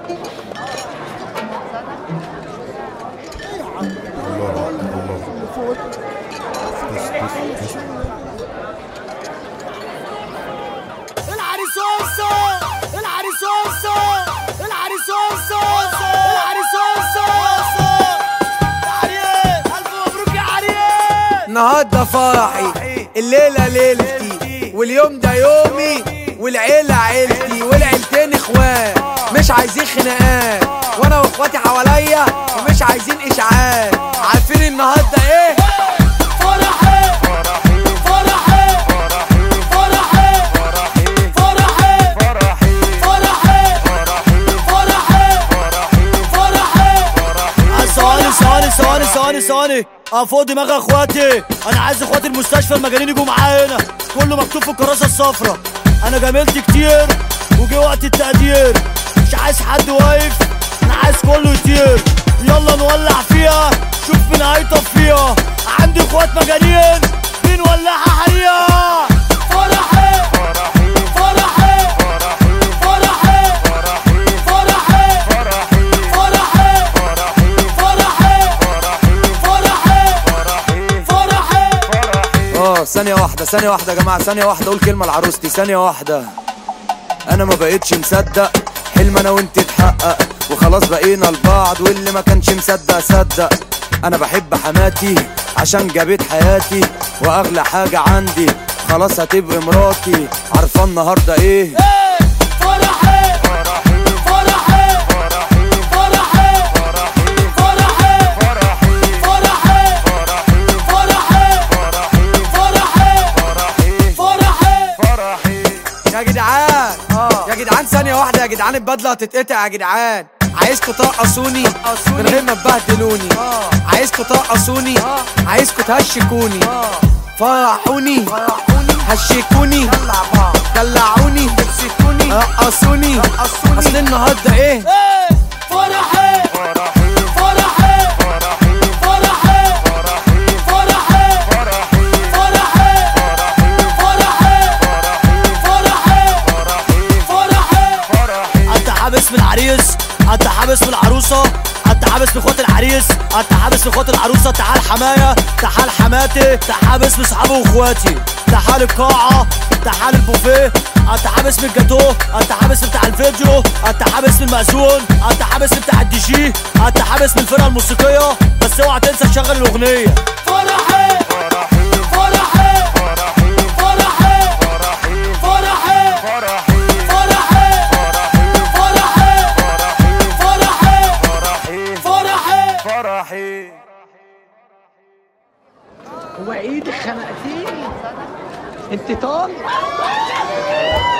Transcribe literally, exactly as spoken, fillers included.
العريسوسة العريسوسة العريسوسة العريسوسة يا عريس ألف مبروك يا عريس. النهارده فرحي، الليلة ليلتي، واليوم ده يومي، والعيلة عيلتي، والعيلتين اخوات مش عايزين خناقات، وانا واخواتي حواليا ومش عايزين اشاعات. عارفين النهارده ايه؟ فرحي فرحي فرحي فرحي فرحي فرحي فرحي. ثواني ثواني ثواني ثواني ثواني فوق دماغ اخواتي. انا عايز اخواتي المستشفى المجانين يجوا معايا هنا، كله مكتوب في الكراسه الصفراء. انا جاملت كتير وجه وقت التقدير، مش عايز حد واقف، انا عايز كله يطير. يلا نولع فيها، شوف مين هيطفيها. عندي اخوات مجانين بنولعها حريقه. فرحي فرحي فرحي فرحي فرحي فرحي فرحي فرحي. اه ثانية واحدة ثانية واحدة يا جماعة، ثانية واحدة اقول كلمة لعروستي، ثانية واحدة. انا ما بقيتش مصدق حلم انا وانت اتحقق، وخلاص بقينا لبعض، واللي ما كانش مصدق صدق. انا بحب حماتي عشان جابت حياتي، واغلى حاجة عندي خلاص هتبقى مراتي. عارفة النهاردة ايه؟ فرحي فرحي فرحي فرحي فرحي فرحي فرحي. يا جدعان يا جدعان ثانية واحدة يا جدعان، البدلة هتتقطع يا جدعان. عايزكوا ترقصوني من غير ما تبهدلوني، عايزكوا ترقصوني، عايزكوا تهشكوني، فرحوني هشكوني دلعوني رقصوني. اصل النهارده ايه؟ فرحي فرحي فرحي فرحي فرحي. انت حابس من العريس، انت حابس من العروسه، انت حابس من اخوات العريس، انت حابس من اخوات العروسه. تعال حمايه، تعال حماتي، تعال من اصحابي واخواتي، تعال القاعه، تعال البوفيه. انت حابس من الجاتوه، انت حابس بتاع الفيديو، انت حابس من المأذون، انت حابس بتاع الدي جي، انت حابس من الفرقه الموسيقيه. بس اوعى تنسى تشغل الاغنيه. فرحي فرحي فرحي فرحي فرحي فرحي فرحي فرحي. هو ايدك خنقتيني انت طالع.